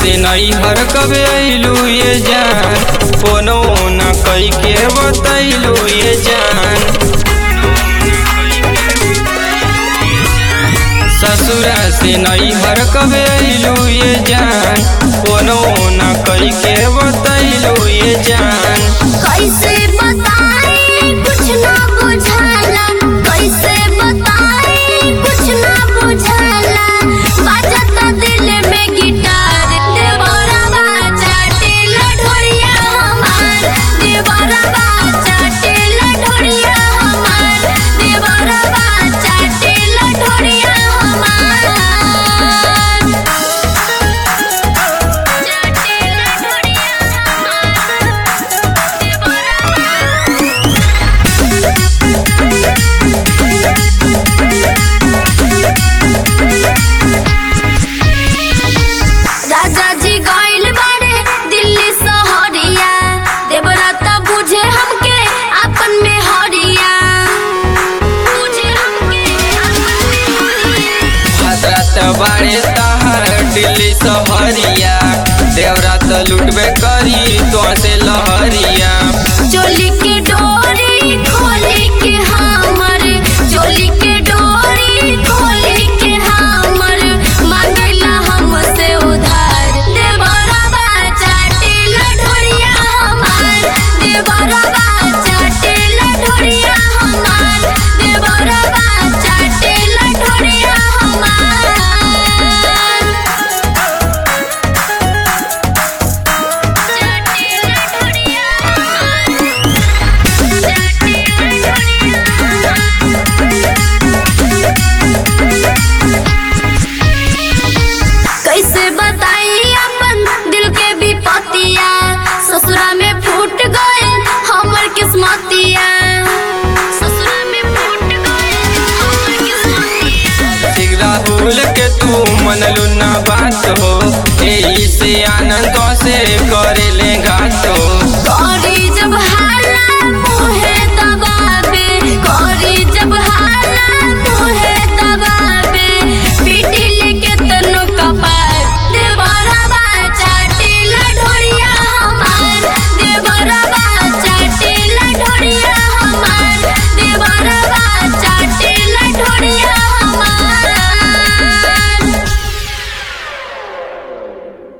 से नहीं हर कब अइलू ये जान, कोनो न कई के बतैलू ये जान। ससुरा से नहीं हर कब अइलू ये जान, कोनो न कई के बतैलू ये जान। कैसे बताएं कुछ ना बुझाला, कैसे बताएं कुछ ना बुझाला। बाजता दिल में गिटार, देवरवा चाटे लठोरिया हमार, देवरवा चाटे लठोरिया हमार, देवरवा चाटे लठोरिया हमार, चाटे लठोरिया राजा जी गइल बाड़े दिल्ली शहरिया, देवराता बुझे हमके आपन में हरिया, बुझे हमके आपन में हरिया। हजरत बाड़े तहर दिल्ली सहरिया, देवरात लुटबे करी तो से लहरिया। चोली के डोरी खोली के हमर, चोली के डोरी खोली के हमर, मांगला हमसे उधार, देवरवा चाटे लठोरिया हमार, देवरवा चाटे लठोरिया हमार, देवरवा चाटे लठोरिया हमार, चाटे लठोरिया कैसे बताई अपन दिल के विपतिया, ससुरा में फूट गए हमर किस्मतिया, ससुरा में फूट गए हमर किस्मतिया। सिगरा भूल के तू मनलू ना बात हो, एही से आनंद से करे ले